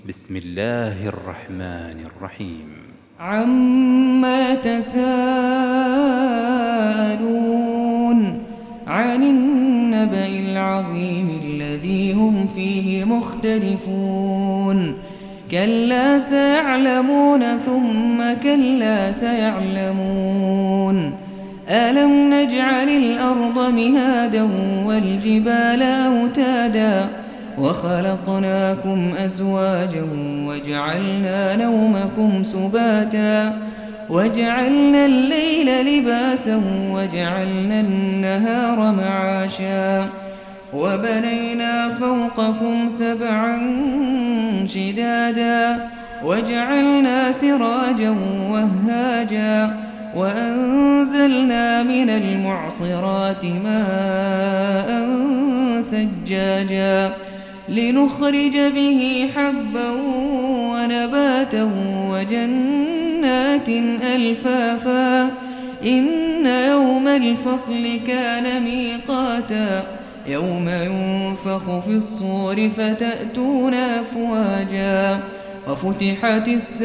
بسم الله الرحمن الرحيم. عما يتساءلون عن النبأ العظيم الذي هم فيه مختلفون كلا سيعلمون ثم كلا سيعلمون ألم نجعل الأرض مهادا والجبال أوتادا وخلقناكم أزواجا وجعلنا نومكم سباتا وجعلنا الليل لباسا وجعلنا النهار معاشا وبنينا فوقكم سبعا شدادا وجعلنا سراجا وهاجا وأنزلنا من المعصرات ماء ثجاجا لنخرج به حبا ونباتا وجنات ألفافا إن يوم الفصل كان ميقاتا يوم ينفخ في الصور فتأتون أفواجا وفتحت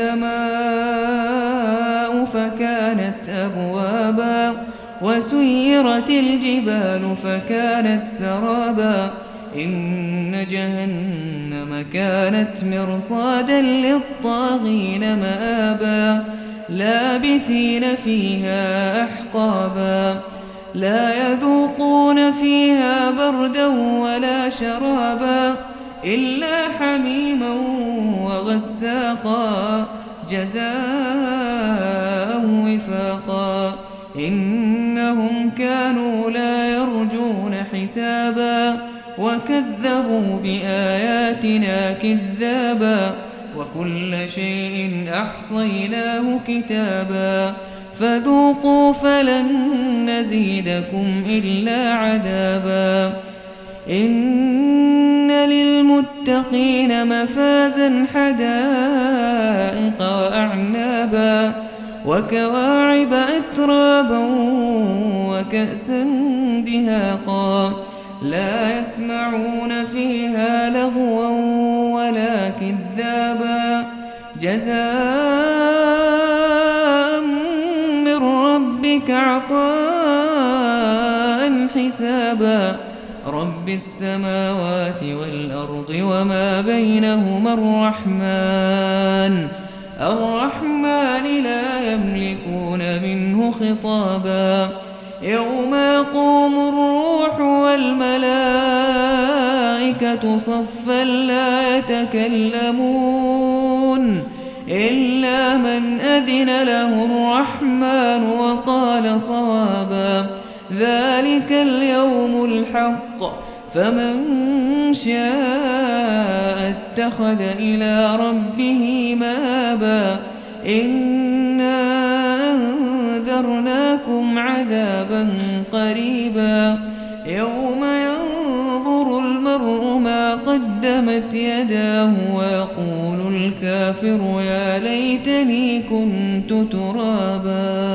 السماء فكانت أبوابا وسيرت الجبال فكانت سرابا إن جهنم كانت مرصادا للطاغين مآبا لابثين فيها أحقابا لا يذوقون فيها بردا ولا شرابا إلا حميما وغساقا جزاء وفاقا إنهم كانوا لا يرجون حسابا وكذبوا بآياتنا كذابا وكل شيء أحصيناه كتابا فذوقوا فلن نزيدكم إلا عذابا إن للمتقين مفازا حدائق وأعنابا وكواعب أترابا وكأسا دهاقا لا يسمعون فيها لغوا ولا كذابا جزاء من ربك عطاء حسابا رب السماوات والأرض وما بينهما الرحمن لا يملكون منه خطابا يوم يقوم الروح والملائكة صفا لا يتكلمون إلا من أذن له الرحمن وقال صوابا ذلك اليوم الحق فمن شاء اتخذ إلى ربه مآبا إنا أنذرناكم عذابا قريبا يوم ينظر المرء ما قدمت يداه ويقول الكافر يا ليتني كنت ترابا.